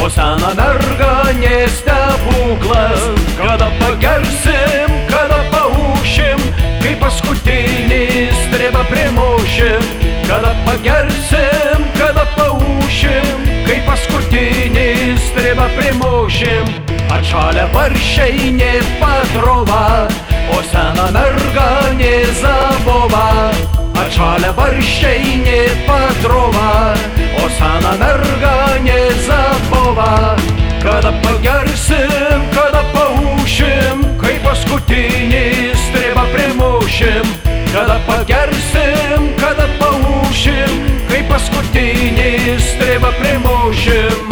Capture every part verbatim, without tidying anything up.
o sena merga ne stebuklas. Kada pagersim, kada paūšim, kai paskutinį strėbą primušim. Kada pagersim, kada paūšim, kai paskutinį strėbą primušim. Atšalę barščiai ne Patrova, o sena merga ne Zabova. Atšalę barščiai ne Patrova, o sena merga ne Zabova. Kada pagersim, kada paūšim, kai paskutinį strėbą primušim. Kada pagersim, kada paūšim, kai paskutinį strėbą primušim.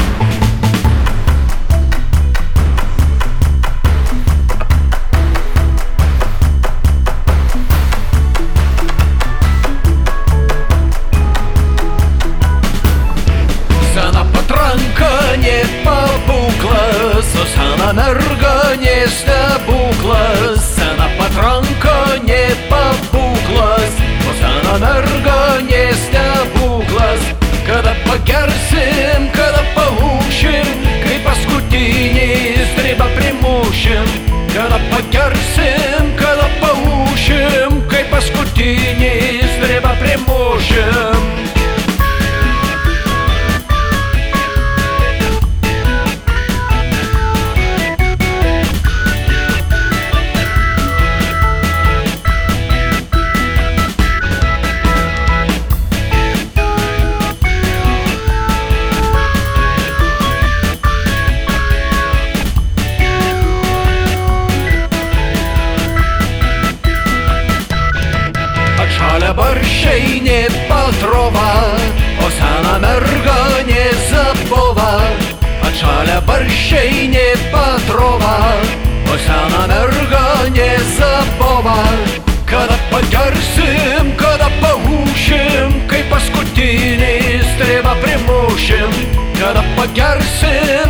O sena merga ne stebuklas, sena patranka ne pabūklas, o sena merga ne stebuklas. Kada pagersim, kada paūšim, kai paskutinį strėbą primušim. Kada pagersim, kada paūšim, kai paskutinį strėbą primušim. Atšalę barščiai ne Patrova, o sena merga ne Zabova. Atšalę barščiai ne Patrova, o sena merga ne Zabova. Kada pagersim, kada paūšim, kai paskutinį strėbą primušim. Kada pagersim,